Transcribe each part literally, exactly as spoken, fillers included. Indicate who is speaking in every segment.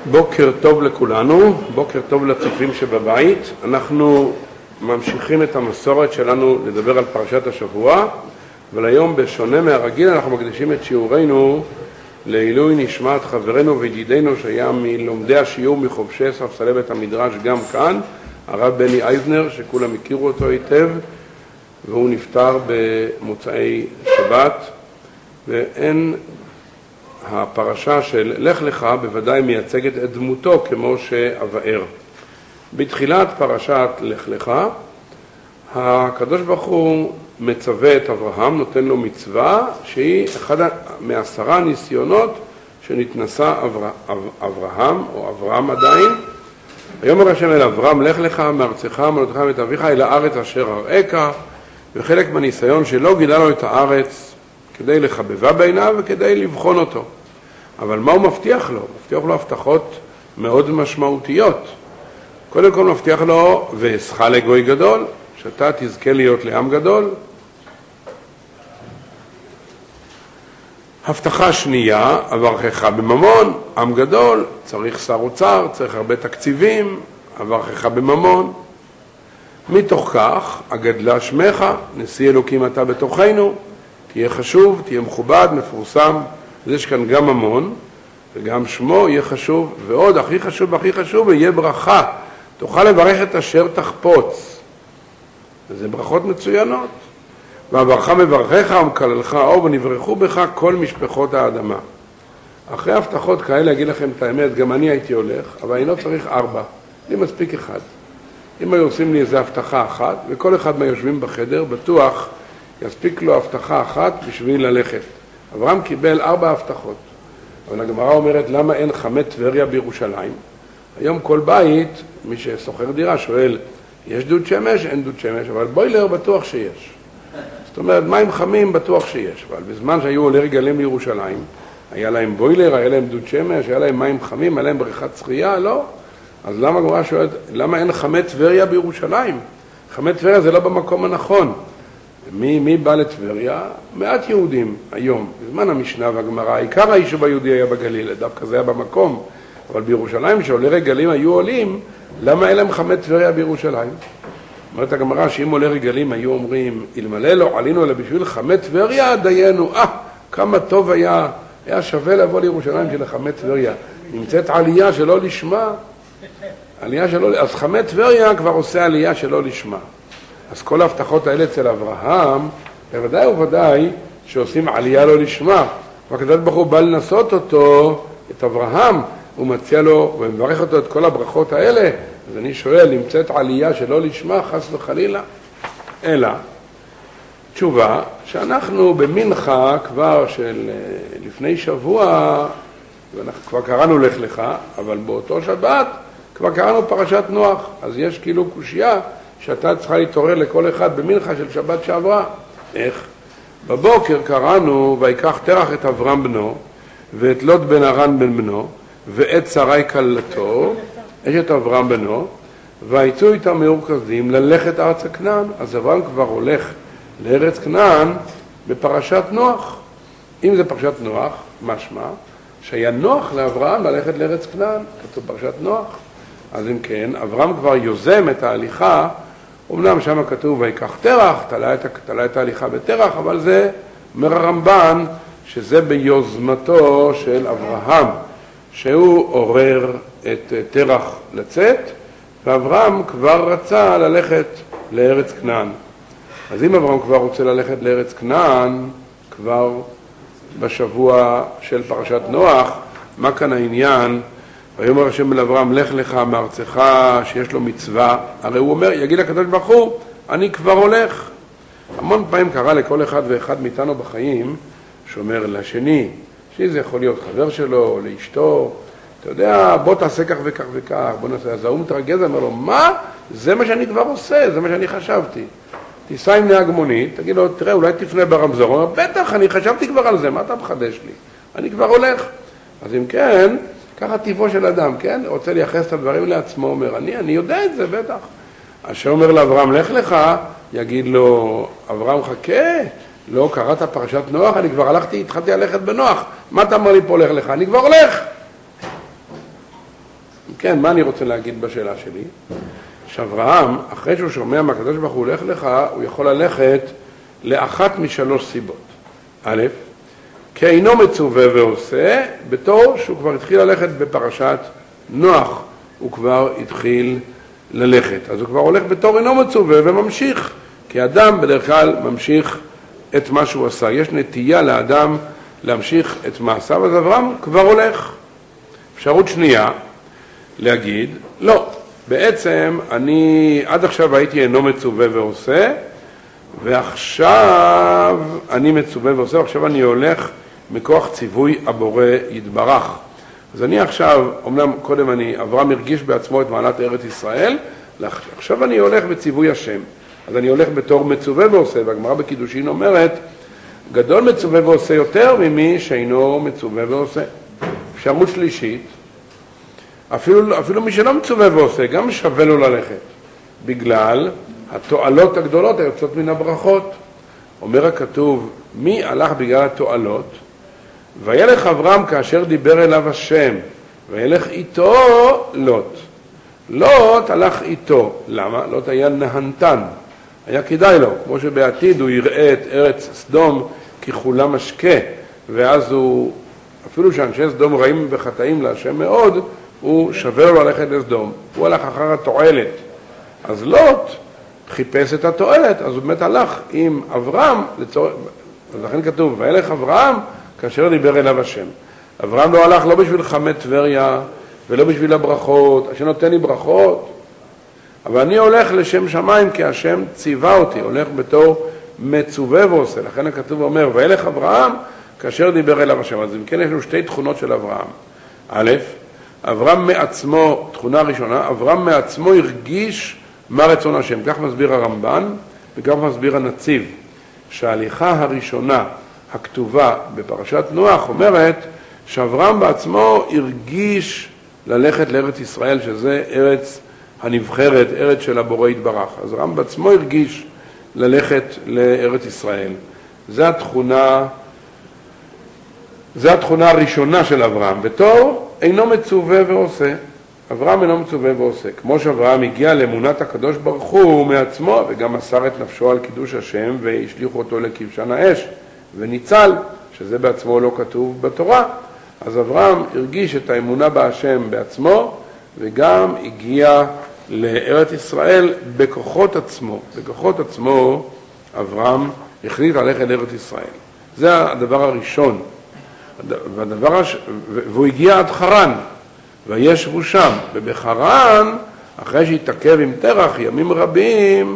Speaker 1: בוקר טוב לכולנו, בוקר טוב לצופים שבבית. אנחנו ממשיכים את המסורת שלנו לדבר על פרשת השבוע, אבל היום בשונה מהרגיל אנחנו מקדישים את שיעורנו לעילוי נשמת חברנו וידידנו שהיה מלומדי השיעור מחובשי ספסלי בית המדרש גם כאן, הרב בני אייזנר, שכולם הכירו אותו היטב, והוא נפטר במוצאי שבת. ואין הפרשה של לך לך בוודאי מייצגת את דמותו כמו שאבאר. בתחילת פרשת לך לך הקדוש ברוך הוא מצווה את אברהם, נותן לו מצווה שהיא אחד מעשרה ניסיונות שנתנסה אבר... אברהם או אברהם עדיין. ויאמר השם אל אברהם, לך לך מארצך וממולדתך ואת אביך אל הארץ אשר אראך. וחלק מהניסיון שלו גילה לו את הארץ כדי לחבבה בעיניו וכדי לבחון אותו. אבל מה הוא מבטיח לו? מבטיח לו הבטחות מאוד משמעותיות. קודם כל מבטיח לו, ואעשך לגוי גדול, שאתה תזכה להיות לעם גדול. הבטחה שנייה, אברכך בממון, עם גדול, צריך שר אוצר, צריך הרבה תקציבים, אברכך בממון. מתוך כך, אגדלה שמך, נשיא אלוקים אתה בתוכנו, תהיה חשוב, תהיה מכובד, מפורסם. אז יש כאן גם ממון, וגם שמו יהיה חשוב, ועוד הכי חשוב והכי חשוב, יהיה ברכה. תוכל לברך את אשר תחפוץ. וזה ברכות מצוינות. והברכה מברכך ומקללך אור, ונברכו בך כל משפחות האדמה. אחרי הבטחות כאלה, אגיד לכם את האמת, גם אני הייתי הולך, אבל אני לא צריך ארבע, לי מספיק אחד. אם היו עושים לי איזו הבטחה אחת, וכל אחד מהיושבים בחדר, בטוח יספיק לו הבטחה אחת בשביל ללכת. אברהם קיבל ארבע הבטחות. אבל הגמרא אומרת, למה אין חמי טבריה בירושלים? היום כל בית, מי שסוחר דירה שואל, יש דוד שמש? אין דוד שמש, אבל בוילר בטוח שיש. זאת אומרת, מים חמים בטוח שיש. אבל בזמן שהיו עולי רגלים לירושלים, היה להם בוילר, היה להם דוד שמש, היה להם מים חמים, היה להם בריכת שחייה? לא. אז למה הגמרא שואלת, למה אין חמי טבריה בירושלים? חמי טבריה זה לא במקום הנכון. מי, מי בא לטבריה? מעט יהודים היום. בזמן המשנה והגמרא, עיקר היישוב היהודי היה בגליל, דווקא זה היה במקום. אבל בירושלים, שעולי רגלים היו עולים, למה אין להם חמי טבריה בירושלים? אומרת הגמרא שאם עולי רגלים היו אומרים, אלמלא לא עלינו אלא בשביל חמי טבריה, דיינו, אה, כמה טוב היה, היה שווה לבוא לירושלים של חמי טבריה. נמצאת עלייה שלא לשמה, עלייה שלא, אז חמי טבריה כבר עושה עלייה שלא לשמה. אז כל ההבטחות האלה אצל אברהם, בוודאי ובוודאי שעושים עלייה לא לשמה. והקדוש ברוך הוא בא לנסות אותו, את אברהם, הוא מציע לו ומברך אותו את כל הברכות האלה. אז אני שואל, נמצאת עלייה שלא לשמה, חס וחלילה? אלא, תשובה, שאנחנו במנחה כבר של לפני שבוע, ואנחנו כבר קראנו לך לך, אבל באותו שבת כבר קראנו פרשת נוח. אז יש כאילו קושיה, שאתה צריכה להתעורר לכל אחד במנחה של שבת שעברה. איך? בבוקר קראנו, ויקח תרח את אברהם בנו, ואת לוט בן הרן בן בנו, ואת שרי כלתו, אשת אברהם בנו, ויצאו איתם מרוכזים ללכת ארץ כנען. אז אברהם כבר הולך לארץ כנען בפרשת נוח. אם זה פרשת נוח, משמע, שהיה נוח לאברהם ללכת לארץ כנען, כתוב פרשת נוח. אז אם כן, אברהם כבר יוזם את ההליכה, אמנם שם כתוב ויקח תרח, תלה את, תלה את ההליכה בתרח, אבל זה אומר הרמב"ן שזה ביוזמתו של אברהם, שהוא עורר את תרח לצאת, ואברהם כבר רצה ללכת לארץ כנען. אז אם אברהם כבר רוצה ללכת לארץ כנען, כבר בשבוע של פרשת נוח, מה כאן העניין? ויאמר השם אל אברהם, לך לך מארצך שיש לו מצווה. הרי הוא אומר, יגיד לקדוש ברוך הוא, אני כבר הולך. המון פעמים קרה לכל אחד ואחד מאיתנו בחיים, שאומר לשני, שזה יכול להיות חבר שלו, לאשתו, אתה יודע, בוא תעשה כך וכך וכך, בוא נעשה. אז הוא מתרגז, אומר לו, מה? זה מה שאני כבר עושה, זה מה שאני חשבתי. תיסע עם נהג מונית, תגיד לו, תראה, אולי תפנה ברמזור. הוא אומר, בטח, אני חשבתי כבר על זה, מה אתה מחדש לי? אני כבר הולך. אז אם כן, ככה טבעו של אדם, כן? רוצה לייחס את הדברים לעצמו, אומר, אני, אני יודע את זה, בטח. אשר אומר לאברהם, לך לך, יגיד לו, אברהם חכה, לא קראת פרשת נוח, אני כבר הלכתי, התחלתי ללכת בנוח. מה אתה אומר לי פה, לך לך? אני כבר הולך. כן, מה אני רוצה להגיד בשאלה שלי? שאברהם, אחרי שהוא שומע מהקדוש ברוך הוא הולך לך, הוא יכול ללכת לאחת משלוש סיבות. א', כי אינו מצווה ועושה, בתור שהוא כבר התחיל ללכת בפרשת נוח, הוא כבר התחיל ללכת. אז הוא כבר הולך בתור אינו מצווה וממשיך, כי אדם בדרך כלל ממשיך את מה שהוא עשה. יש נטייה לאדם להמשיך את מעשיו, אז אברהם כבר הולך. אפשרות שנייה, להגיד, לא, בעצם אני עד עכשיו הייתי אינו מצווה ועושה, ועכשיו אני מצווה ועושה, ועכשיו אני הולך מכוח ציווי הבורא יתברך. אז אני עכשיו, אומנם קודם אני, אברהם הרגיש בעצמו את מעלת ארץ ישראל, עכשיו אני הולך בציווי השם. אז אני הולך בתור מצווה ועושה, והגמרא בקידושין אומרת, גדול מצווה ועושה יותר ממי שאינו מצווה ועושה. אפשרות שלישית, אפילו, אפילו מי שלא מצווה ועושה, גם שווה לו ללכת, בגלל התועלות הגדולות היוצאות מן הברכות. אומר הכתוב, מי הלך בגלל התועלות? וילך אברהם כאשר דיבר אליו השם, וילך איתו לוט. לוט הלך איתו. למה? לוט היה נהנתן. היה כדאי לו, כמו שבעתיד הוא יראה את ארץ סדום ככולה משקה, ואז הוא, אפילו שאנשי סדום רעים וחטאים להשם מאוד, הוא שווה לו ללכת לסדום. הוא הלך אחר התועלת. אז לוט חיפש את התועלת, אז הוא באמת הלך עם אברהם, לצור... אז לכן כתוב, וילך אברהם כאשר דיבר אליו השם. אברהם לא הלך לא בשביל חמי טבריה, ולא בשביל הברכות, השם נותן לי ברכות, אבל אני הולך לשם שמיים כי השם ציווה אותי, הולך בתור מצווה ועושה. לכן הכתוב אומר, וילך אברהם כאשר דיבר אליו השם. אז אם כן יש לנו שתי תכונות של אברהם. א', אברהם מעצמו, תכונה ראשונה, אברהם מעצמו הרגיש מה רצון השם. כך מסביר הרמב"ן וכך מסביר הנציב, שההליכה הראשונה הכתובה בפרשת נוח אומרת שאברהם בעצמו הרגיש ללכת לארץ ישראל, שזה ארץ הנבחרת, ארץ של הבורא יתברך. אז אברהם בעצמו הרגיש ללכת לארץ ישראל. זו התכונה, זו התכונה הראשונה של אברהם. בתור אינו מצווה ועושה. אברהם אינו מצווה ועושה. כמו שאברהם הגיע לאמונת הקדוש ברוך הוא מעצמו, וגם מסר את נפשו על קידוש השם, והשליחו אותו לכבשן האש, וניצל, שזה בעצמו לא כתוב בתורה. אז אברהם הרגיש את האמונה בהשם בעצמו, וגם הגיע לארץ ישראל בכוחות עצמו. בכוחות עצמו אברהם החליט ללכת לארץ ישראל. זה הדבר הראשון. והדבר הש... והוא הגיע עד חרן, וישבו שם. ובחרן, אחרי שהתעכב עם תרח ימים רבים,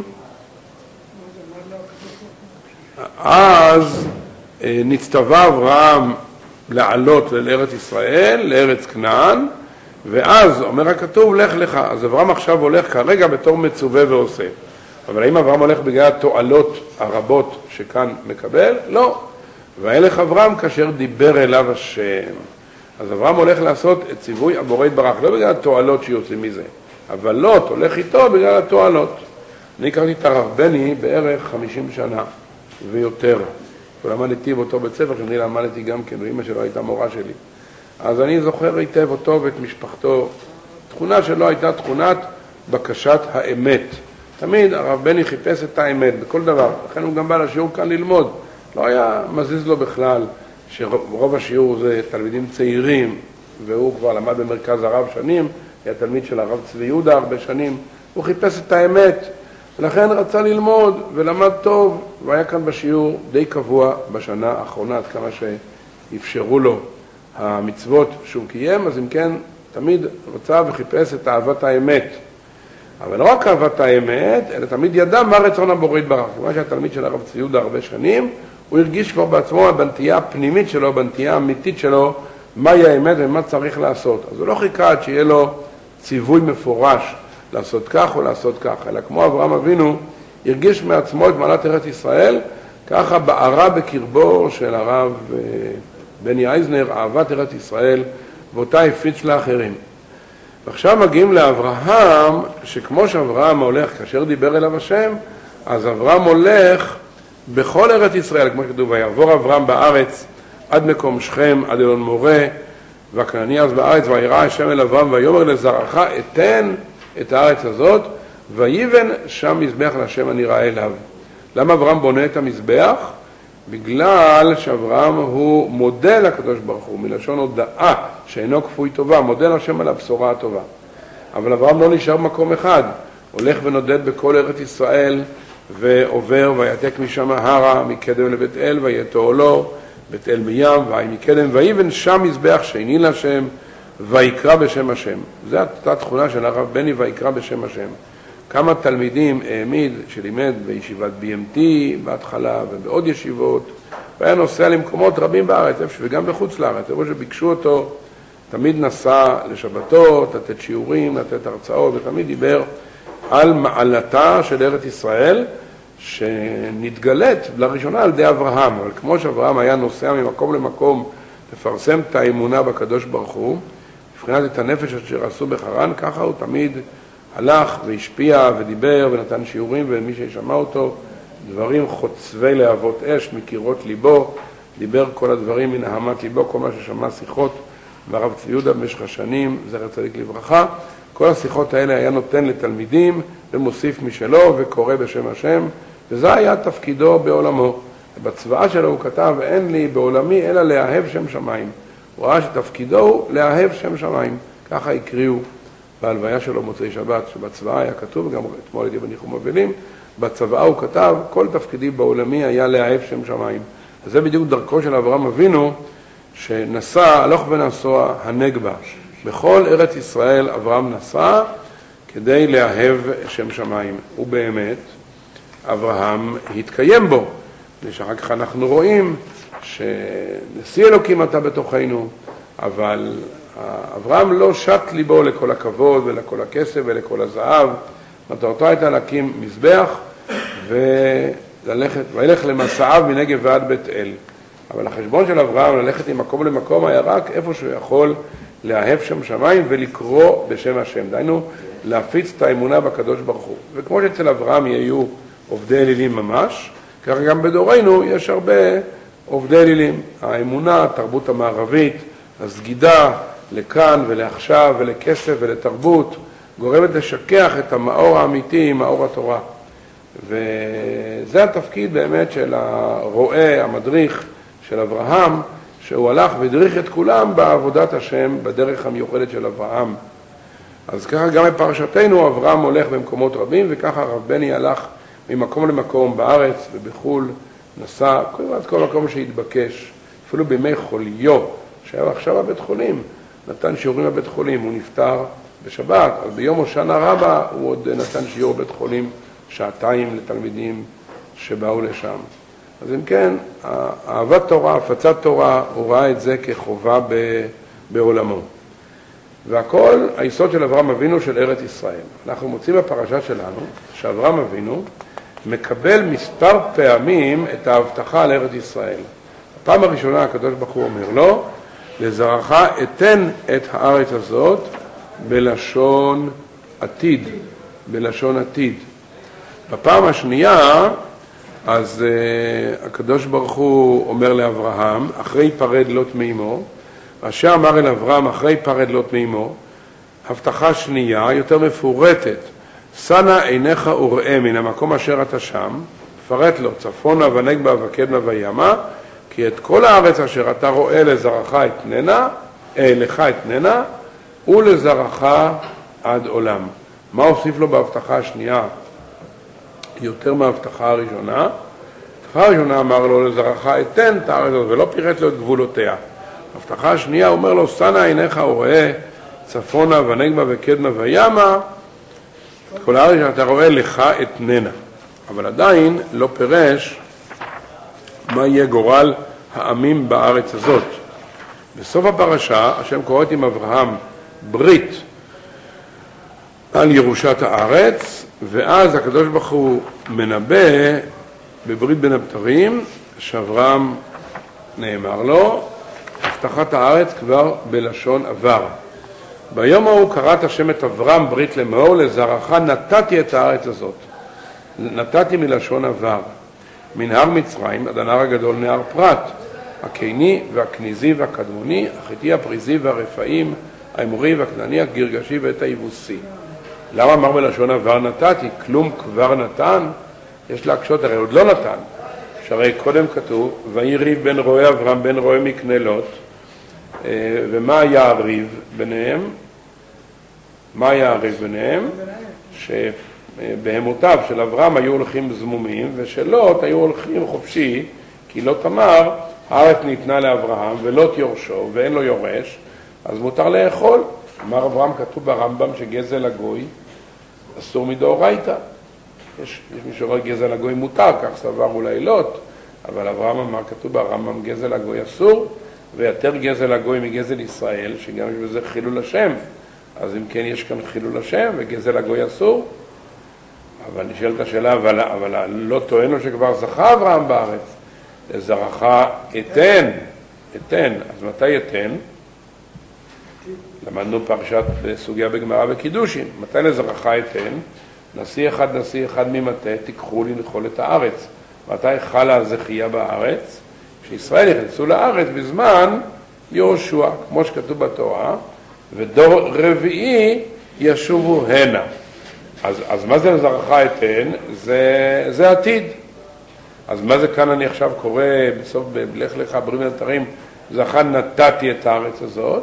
Speaker 1: אז נצטווה אברהם לעלות לארץ ישראל, לארץ כנען, ואז אומר הכתוב, לך לך. אז אברהם עכשיו הולך כרגע בתור מצווה ועושה. אבל האם אברהם הולך בגלל התועלות הרבות שכאן מקבל? לא. וילך אברהם כאשר דיבר אליו השם. אז אברהם הולך לעשות את ציווי הבורא יתברך, לא בגלל התועלות שיוצאים מזה, אבל לוט הולך איתו בגלל התועלות. אני הכרתי את הרב בני בערך חמישים שנה ויותר. ולמדתי באותו בית ספר, שאני למדתי גם כן, ואמא שלו הייתה מורה שלי. אז אני זוכר היטב אותו ואת משפחתו. תכונה שלו הייתה תכונת בקשת האמת. תמיד הרב בני חיפש את האמת בכל דבר. לכן הוא גם בא לשיעור כאן ללמוד. לא היה מזיז לו בכלל שרוב השיעור זה תלמידים צעירים, והוא כבר למד במרכז הרב שנים, היה תלמיד של הרב צבי יהודה הרבה שנים. הוא חיפש את האמת, ולכן רצה ללמוד ולמד טוב, והיה כאן בשיעור די קבוע בשנה האחרונה, עד כמה שאפשרו לו המצוות שהוא קיים. אז אם כן, תמיד רצה וחיפש את אהבת האמת. אבל לא רק אהבת האמת, אלא תמיד ידע מה רצון הבורא יתברך. כמו שהתלמיד של הרב צבי יהודה הרבה שנים, הוא הרגיש כבר בעצמו בנטייה הפנימית שלו, בנטייה האמיתית שלו, מהי האמת ומה צריך לעשות. אז הוא לא חיכה עד שיהיה לו ציווי מפורש לעשות כך או לעשות כך, אלא כמו אברהם אבינו, הרגיש מעצמו את מעלת ארץ ישראל, ככה בערה בקרבו של הרב בני אייזנר, אהבת ארץ ישראל, ואותה הפיץ לאחרים. ועכשיו מגיעים לאברהם, שכמו שאברהם הולך כאשר דיבר אליו השם, אז אברהם הולך בכל ארץ ישראל, כמו שכתוב, ויעבור אברהם בארץ עד מקום שכם, עד אלון מורה, והכנעני אז בארץ, וירא השם אל אברהם ויאמר לזרעך אתן את הארץ הזאת, ויבן שם מזבח להשם הנראה אליו. למה אברהם בונה את המזבח? בגלל שאברהם הוא מודה לקדוש ברוך הוא, מלשון הודאה שאינו כפוי טובה, מודה להשם על הבשורה הטובה. אבל אברהם לא נשאר מקום אחד, הולך ונודד בכל ארץ ישראל ועובר, ויעתק משם הרה מקדם לבית אל, ויתו לו בית אל מים, ויהי מקדם, ויבן שם מזבח שני להשם, ויקרא בשם השם. זו אותה תכונה של הרב בני, ויקרא בשם השם. כמה תלמידים העמיד שלימד בישיבת בי אם טי בהתחלה ובעוד ישיבות, והיה נוסע למקומות רבים בארץ וגם בחוץ לארץ, איפה שביקשו אותו, תמיד נסע לשבתות, לתת שיעורים, לתת הרצאות, ותמיד דיבר על מעלתה של ארץ ישראל, שנתגלת לראשונה על ידי אברהם. אבל כמו שאברהם היה נוסע ממקום למקום לפרסם את האמונה בקדוש ברוך הוא, מבחינת את הנפש אשר עשו בחרן, ככה הוא תמיד הלך והשפיע ודיבר ונתן שיעורים, ומי שישמע אותו, דברים חוצבי להבות אש מקירות ליבו, דיבר כל הדברים מנהמת ליבו, כל מה ששמע שיחות והרב צבי יהודה במשך השנים, זכר צדיק לברכה, כל השיחות האלה היה נותן לתלמידים ומוסיף משלו וקורא בשם השם, וזה היה תפקידו בעולמו. בצבאה שלו הוא כתב, אין לי בעולמי אלא לאהב שם שמיים. הוא ראה שתפקידו הוא לאהב שם שמיים. ככה הקריאו בהלוויה שלו מוצאי שבת, שבצבאה היה כתוב, גם אתמול הייתי בניחום אבלים, בצבאה הוא כתב, כל תפקידי בעולמי היה לאהב שם שמיים. אז זה בדיוק דרכו של אברהם אבינו, שנסע, הלוך ונסוע הנגבה. בכל ארץ ישראל אברהם נסע כדי לאהב שם שמיים. ובאמת, אברהם התקיים בו. ושאחר כך אנחנו רואים שנשיא אלוקים אתה בתוכנו, אבל אברהם לא שט ליבו לכל הכבוד ולכל הכסף ולכל הזהב. מטרתו הייתה להקים מזבח וללכת, וילך למסעיו מנגב ועד בית אל. אבל החשבון של אברהם ללכת ממקום למקום היה רק איפה שהוא יכול לאהב שם שמיים ולקרוא בשם השם. דיינו, להפיץ את האמונה בקדוש ברוך הוא. וכמו שאצל אברהם יהיו עובדי אלילים ממש, ככה גם בדורנו יש הרבה עובדי אלילים. האמונה, התרבות המערבית, הסגידה לכאן ולעכשיו ולכסף ולתרבות, גורמת לשכח את המאור האמיתי, מאור התורה. וזה התפקיד באמת של הרועה, המדריך של אברהם, שהוא הלך והדריך את כולם בעבודת השם, בדרך המיוחדת של אברהם. אז ככה גם בפרשתנו אברהם הולך במקומות רבים, וככה הרב בני הלך ממקום למקום בארץ ובחול, נסע כמעט כל מקום שהתבקש, אפילו בימי חוליו, שהיה עכשיו בבית חולים, נתן שיעורים בבית חולים, הוא נפטר בשבת, אז ביום הושענא רבה הוא עוד נתן שיעור בבית חולים שעתיים לתלמידים שבאו לשם. אז אם כן, אהבת תורה, הפצת תורה, הוא ראה את זה כחובה בעולמו. והכל היסוד של אברהם אבינו של ארץ ישראל. אנחנו מוצאים בפרשה שלנו שאברהם אבינו מקבל מספר פעמים את ההבטחה על ארץ ישראל. הפעם הראשונה הקדוש ברוך הוא אומר לו, לזרעך אתן את הארץ הזאת בלשון עתיד, בלשון עתיד. בפעם השנייה, אז uh, הקדוש ברוך הוא אומר לאברהם, אחרי פרד לוט מאמו, אשר אמר אל אברהם, אחרי פרד לוט מאמו, הבטחה שנייה, יותר מפורטת, שנה עיניך וראה מן המקום אשר אתה שם, פרט לו, צפונה ונגבה וקדמה וימה, כי את כל הארץ אשר אתה רואה לזרעך אתננה, אה, לך אתננה, ולזרעך עד עולם. מה הוסיף לו בהבטחה השנייה? יותר מההבטחה הראשונה. ההבטחה הראשונה אמר לו לזרעך אתן את הארץ הזאת, ולא פירט לו את גבולותיה. ההבטחה השנייה אומר לו, שנה עיניך וראה צפונה ונגבה וקדמה וימה, כל הארץ שאתה רואה לך אתננה. אבל עדיין לא פירש מה יהיה גורל העמים בארץ הזאת. בסוף הפרשה, השם קוראת עם אברהם ברית על ירושת הארץ, ואז הקדוש ברוך הוא מנבא בברית בין הבתרים, שאברהם נאמר לו, הבטחת הארץ כבר בלשון עבר. ביום ההוא קראת השם את אברהם ברית לאמור, לזרעך נתתי את הארץ הזאת. נתתי מלשון עבר. מן הר מצרים עד הנהר הגדול נהר פרת. הקיני והכניזי והקדמוני, החיתי, הפריזי והרפאים, האמורי והכנעני, הגרגשי ואת היבוסי. למה אמר בלשון עבר נתתי? כלום כבר נתן? יש להקשות, הרי עוד לא נתן. שהרי קודם כתוב, ויהי ריב בין רועי אברהם בין רועי מקנה לוט, ומה היה הריב ביניהם? מה היה הריב ביניהם? שבהמותיו של אברהם היו הולכים זמומים, ושל לוט היו הולכים חופשי, כי לוט אמר, הארץ ניתנה לאברהם ולוט יורשו ואין לו יורש, אז מותר לאכול. אמר אברהם, כתוב ברמב"ם שגזל הגוי אסור מדאורייתא. יש, יש מי שאומר גזל הגוי מותר, כך סבר אולי לוט, אבל אברהם אמר, כתוב ברמב"ם גזל הגוי אסור, ויותר גזל הגוי מגזל ישראל, שגם יש בזה חילול השם. אז אם כן יש כאן חילול השם וגזל הגוי אסור. אבל נשאלת השאלה, אבל, אבל לא טוען לו שכבר זכה אברהם בארץ. לזרעך אתן, אתן. אז מתי אתן? למדנו פרשת סוגיה בגמרא בקידושין. מתי לזרעך אתן? נשיא אחד, נשיא אחד ממטה, תיקחו לנחול את הארץ. מתי חלה הזכייה בארץ? כשישראל נכנסו לארץ בזמן יהושע, כמו שכתוב בתורה, ודור רביעי ישובו הנה. אז, אז מה זה לזרעך אתן? זה, זה עתיד. אז מה זה כאן אני עכשיו קורא בסוף בלך לך ברים ונתרים, זכה נתתי את הארץ הזאת?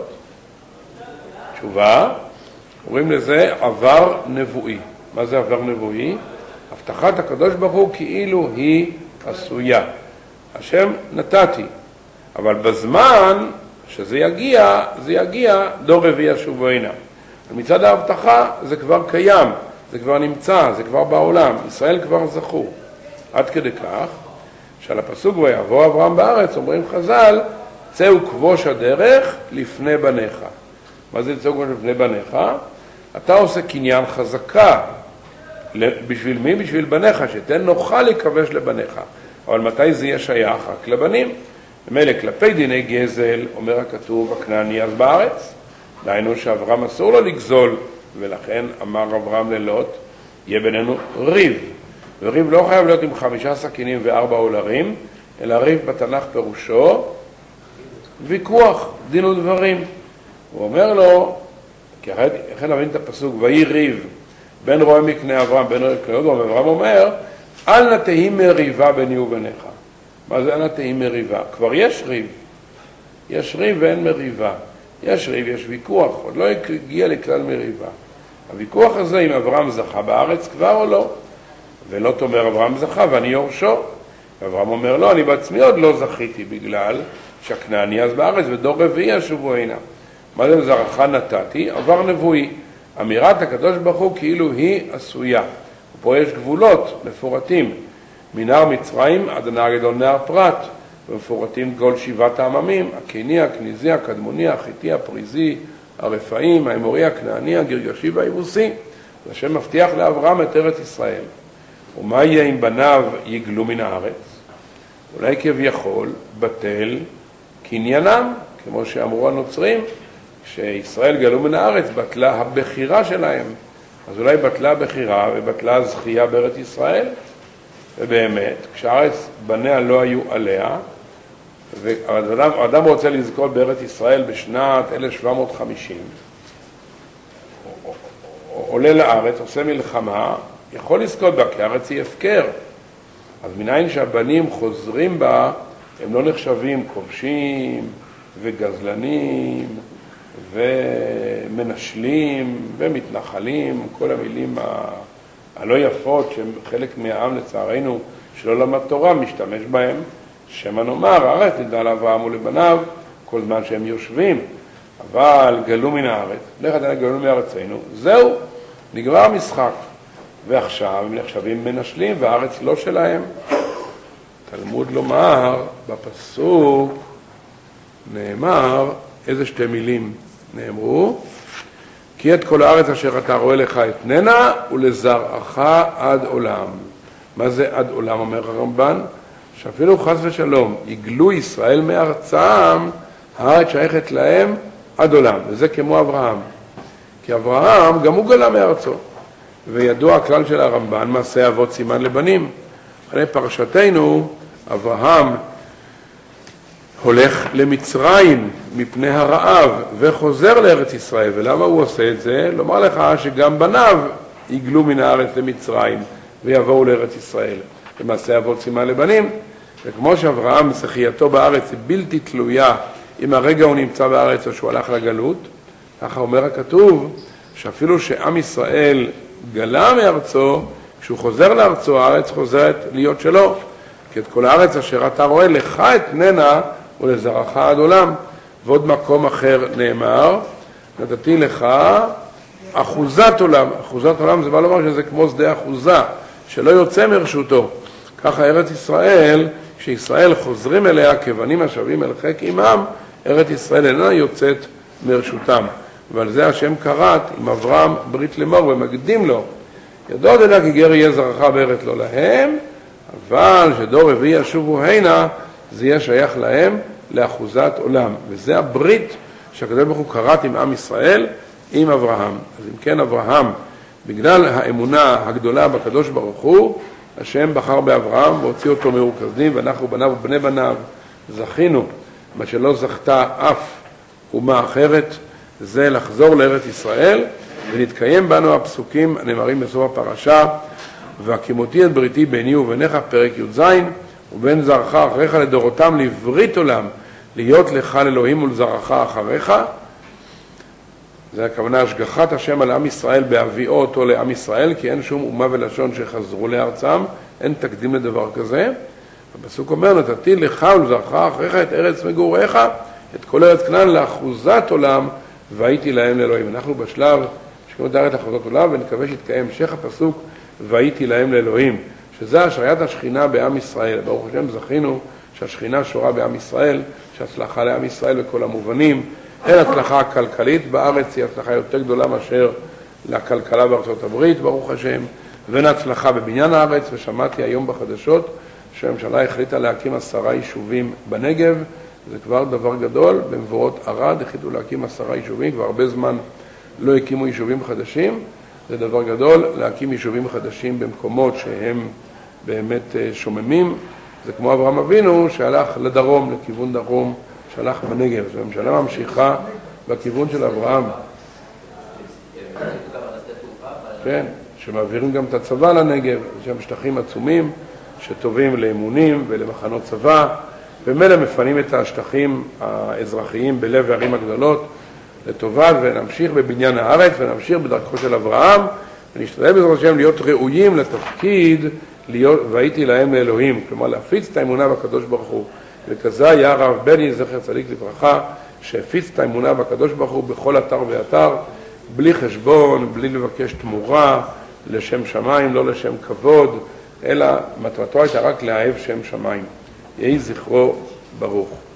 Speaker 1: תשובה, קוראים לזה עבר נבואי. מה זה עבר נבואי? הבטחת הקדוש ברוך הוא כאילו היא עשויה. השם נתתי, אבל בזמן שזה יגיע, זה יגיע דור רביעי ישובו הנה. מצד ההבטחה זה כבר קיים, זה כבר נמצא, זה כבר בעולם, ישראל כבר זכו. עד כדי כך שעל הפסוק ויבוא אברהם בארץ אומרים חז"ל, צאו כבוש הדרך לפני בניך. מה זה צאו כבוש לפני בניך? אתה עושה קניין חזקה. בשביל מי? בשביל בניך, שתן נוכל לכבש לבניך. אבל מתי זה יהיה שייך? רק לבנים. במילא כלפי דיני גזל, אומר הכתוב, הכנעני אז בארץ. דהיינו שאברהם אסור לו לגזול, ולכן אמר אברהם ללוט, יהיה בינינו ריב. וריב לא חייב להיות עם חמישה סכינים וארבע אולרים, אלא ריב בתנ"ך פירושו ויכוח, דין ודברים. הוא אומר לו, כי אחרי נבין את הפסוק, ויהי ריב בין רועי מקנה אברהם, בין רועי מקנה אברהם, אברהם אומר, אל נא תהי מריבה ביני וביניך. מה זה אל נא תהי מריבה? כבר יש ריב. יש ריב ואין מריבה. יש ריב, יש ויכוח, עוד לא הגיע לכלל מריבה. הוויכוח הזה אם אברהם זכה בארץ כבר או לא. ולא תאמר אברהם זכה ואני יורשו. אברהם אומר לא, אני בעצמי עוד לא זכיתי בגלל שהכנעני אז בארץ ודור רביעי ישובו הנה. מה זה זרעך נתתי? עבר נבואי. אמירת הקדוש ברוך הוא כאילו היא עשויה. ופה יש גבולות מפורטים. מנהר מצרים עד הנהר הגדול נהר פרת. ומפורטים כל שבעת העממים, הקיני, הכניזי, הקדמוני, החיתי, הפריזי, הרפאים, האמורי, הכנעני, הגרגשי והיבוסי. השם מבטיח לאברהם את ארץ ישראל. ומה יהיה אם בניו יגלו מן הארץ? אולי כביכול בטל קניינם, כמו שאמרו הנוצרים, כשישראל גלו מן הארץ בטלה הבחירה שלהם. אז אולי בטלה הבחירה ובטלה הזכייה בארץ ישראל. ובאמת, כשהארץ בניה לא היו עליה, והאדם האדם רוצה לזכות בארץ ישראל בשנת אלף שבע מאות וחמישים, עולה לארץ, עושה מלחמה, יכול לזכות בה, כי הארץ היא הפקר. אז מניין שהבנים חוזרים בה, הם לא נחשבים כובשים וגזלנים ומנשלים ומתנחלים, כל המילים הלא יפות שהם חלק מהעם לצערנו שלא למד תורה משתמש בהם. שמא נאמר, הארץ ניתנה לאברהם ולבניו כל זמן שהם יושבים, אבל גלו מן הארץ, לך עדיין גלו מארצנו, זהו, נגמר המשחק. ועכשיו הם נחשבים מנשלים והארץ לא שלהם. תלמוד לומר, בפסוק נאמר, איזה שתי מילים נאמרו? כי את כל הארץ אשר אתה רואה לך אתננה ולזרעך עד עולם. מה זה עד עולם, אומר הרמב"ן? שאפילו חס ושלום יגלו ישראל מארצם, הארץ שייכת להם עד עולם. וזה כמו אברהם. כי אברהם גם הוא גלה מארצו. וידוע הכלל של הרמב"ן, מעשה אבות סימן לבנים. אחרי פרשתנו, אברהם הולך למצרים מפני הרעב וחוזר לארץ ישראל. ולמה הוא עושה את זה? לומר לך שגם בניו יגלו מן הארץ למצרים ויבואו לארץ ישראל. למעשה אבות סימן לבנים, וכמו שאברהם שחייתו בארץ היא בלתי תלויה אם הרגע הוא נמצא בארץ או שהוא הלך לגלות, ככה אומר הכתוב שאפילו שעם ישראל גלה מארצו, כשהוא חוזר לארצו הארץ חוזרת להיות שלו. כי את כל הארץ אשר אתה רואה לך אתננה ולזרעך עד עולם. ועוד מקום אחר נאמר, נתתי לך אחוזת עולם. אחוזת עולם זה בא לומר שזה כמו שדה אחוזה, שלא יוצא מרשותו. ככה ארץ ישראל, כשישראל חוזרים אליה כבנים השבים אל חיק עמם, ארץ ישראל אינה יוצאת מרשותם. ועל זה השם קראת עם אברהם ברית לאמור ומקדים לו, ידוע תדע כי גר יהיה זרעך בארץ לא להם, אבל שדור רביעי ישובו הנה, זה יהיה שייך להם לאחוזת עולם. וזה הברית שהקדוש ברוך הוא קראת עם עם ישראל, עם אברהם. אז אם כן אברהם, בגלל האמונה הגדולה בקדוש ברוך הוא, השם בחר באברהם והוציא אותו מאור כשדים, ואנחנו בניו ובני בניו זכינו, מה שלא זכתה אף אומה אחרת, זה לחזור לארץ ישראל, ונתקיים בנו הפסוקים הנאמרים בסוף הפרשה, והקימותי את בריתי ביני וביניך, פרק י"ז, ובין זרעך אחריך לדורותם לברית עולם, להיות לך לאלוהים ולזרעך אחריך. זה הכוונה השגחת השם על עם ישראל בהביאו אותו לעם ישראל, כי אין שום אומה ולשון שחזרו לארצם, אין תקדים לדבר כזה. הפסוק אומר, נתתי לך ולזרעך אחריך את ארץ מגוריך, את כל ארץ כנען לאחוזת עולם, והייתי להם לאלוהים. אנחנו בשלב שקוראים את הארץ לאחוזת עולם, ונקווה שיתקיים המשך הפסוק, והייתי להם לאלוהים, שזה השריית השכינה בעם ישראל. ברוך השם זכינו שהשכינה שורה בעם ישראל, שהצלחה לעם ישראל בכל המובנים. אין הצלחה כלכלית בארץ, היא הצלחה יותר גדולה מאשר לכלכלה בארצות הברית, ברוך השם, ואין הצלחה בבניין הארץ. ושמעתי היום בחדשות שהממשלה החליטה להקים עשרה יישובים בנגב, זה כבר דבר גדול. במבואות ערד החליטו להקים עשרה יישובים, כבר הרבה זמן לא הקימו יישובים חדשים. זה דבר גדול להקים יישובים חדשים במקומות שהם באמת שוממים. זה כמו אברהם אבינו שהלך לדרום, לכיוון דרום, שהלך בנגב. זו הממשלה ממשיכה בכיוון של אברהם. כן, שמעבירים גם את הצבא לנגב, יש שם שטחים עצומים שטובים לאימונים ולמחנות צבא, ומילא מפנים את השטחים האזרחיים בלב הערים הגדולות לטובת, ונמשיך בבניין הארץ ונמשיך בדרכו של אברהם, ונשתדל בעזרת השם להיות ראויים לתפקיד, להיות, והייתי להם לאלוהים, כלומר להפיץ את האמונה בקדוש ברוך הוא. וכזה היה הרב בני זכר צדיק לברכה, שהפיץ את האמונה בקדוש ברוך הוא בכל אתר ואתר, בלי חשבון, בלי לבקש תמורה, לשם שמיים, לא לשם כבוד, אלא מטרתו הייתה רק לאהב שם שמיים. יהי זכרו ברוך.